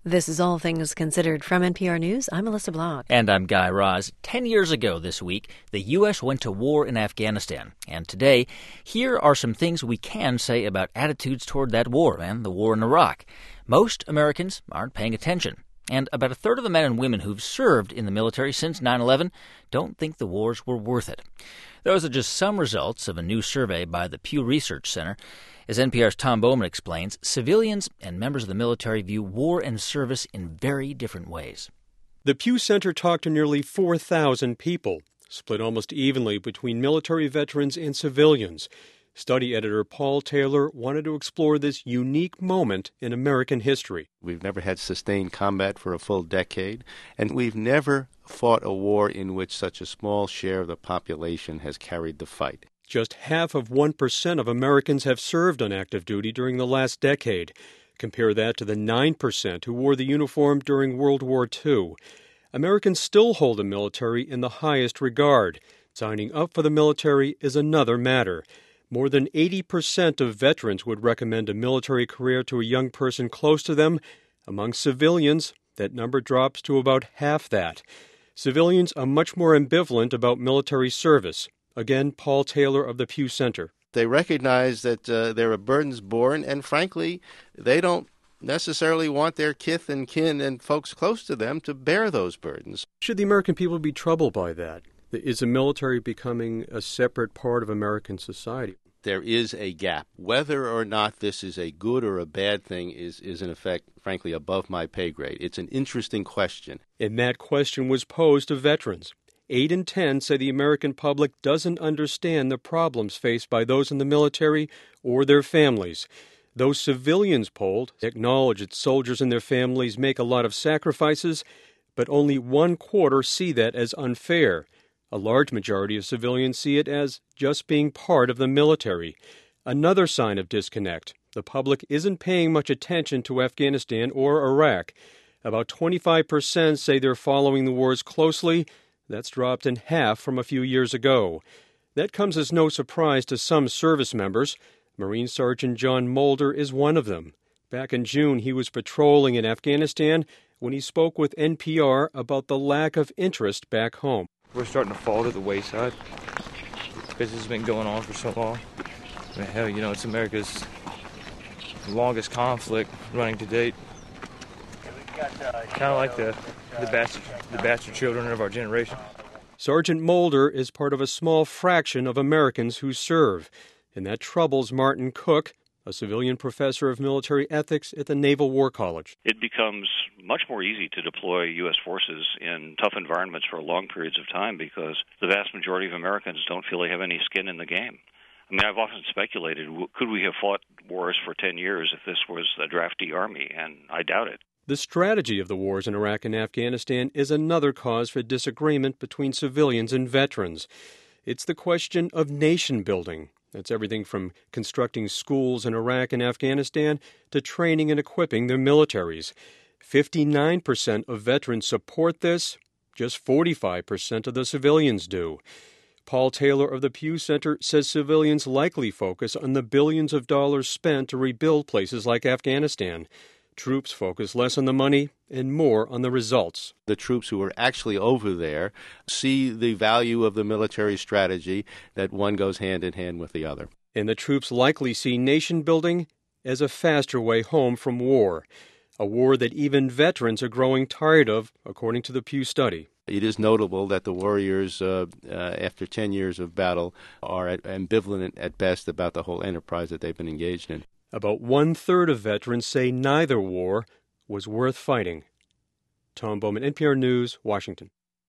This is All Things Considered from NPR News. I'm Melissa Block. And I'm Guy Raz. 10 years ago this week, the U.S. went to war in Afghanistan. And today, here are some things we can say about attitudes toward that war and the war in Iraq. Most Americans aren't paying attention. And about a third of the men and women who've served in the military since 9/11 don't think the wars were worth it. Those are just some results of a new survey by the Pew Research Center. As NPR's Tom Bowman explains, civilians and members of the military view war and service in very different ways. The Pew Center talked to nearly 4,000 people, split almost evenly between military veterans and civilians. Study editor Paul Taylor wanted to explore this unique moment in American history. We've never had sustained combat for a full decade, and we've never fought a war in which such a small share of the population has carried the fight. Just half of 1% of Americans have served on active duty during the last decade. Compare that to the 9% who wore the uniform during World War II. Americans still hold the military in the highest regard. Signing up for the military is another matter. More than 80% of veterans would recommend a military career to a young person close to them. Among civilians, that number drops to about half that. Civilians are much more ambivalent about military service. Again, Paul Taylor of the Pew Center. They recognize that there are burdens borne, and frankly, they don't necessarily want their kith and kin and folks close to them to bear those burdens. Should the American people be troubled by that? Is the military becoming a separate part of American society? There is a gap. Whether or not this is a good or a bad thing is in effect, frankly, above my pay grade. It's an interesting question. And that question was posed to veterans. 8 in 10 say the American public doesn't understand the problems faced by those in the military or their families. Those civilians polled acknowledge that soldiers and their families make a lot of sacrifices, but only 1/4 see that as unfair. A large majority of civilians see it as just being part of the military. Another sign of disconnect. The public isn't paying much attention to Afghanistan or Iraq. About 25% say they're following the wars closely. That's dropped in half from a few years ago. That comes as no surprise to some service members. Marine Sergeant John Mulder is one of them. Back in June, he was patrolling in Afghanistan when he spoke with NPR about the lack of interest back home. We're starting to fall to the wayside because this has been going on for so long. I mean, hell, it's America's longest conflict running to date. Kind of like the bastard children of our generation. Sergeant Mulder is part of a small fraction of Americans who serve, and that troubles Martin Cook, a civilian professor of military ethics at the Naval War College. It becomes much more easy to deploy U.S. forces in tough environments for long periods of time because the vast majority of Americans don't feel they have any skin in the game. I mean, I've often speculated, could we have fought wars for 10 years if this was a drafty army? And I doubt it. The strategy of the wars in Iraq and Afghanistan is another cause for disagreement between civilians and veterans. It's the question of nation building. That's everything from constructing schools in Iraq and Afghanistan to training and equipping their militaries. 59% of veterans support this. Just 45% of the civilians do. Paul Taylor of the Pew Center says civilians likely focus on the billions of dollars spent to rebuild places like Afghanistan. Troops focus less on the money and more on the results. The troops who are actually over there see the value of the military strategy, that one goes hand in hand with the other. And the troops likely see nation building as a faster way home from war, a war that even veterans are growing tired of, according to the Pew study. It is notable that the warriors, after 10 years of battle, are ambivalent at best about the whole enterprise that they've been engaged in. About 1/3 of veterans say neither war was worth fighting. Tom Bowman, NPR News, Washington.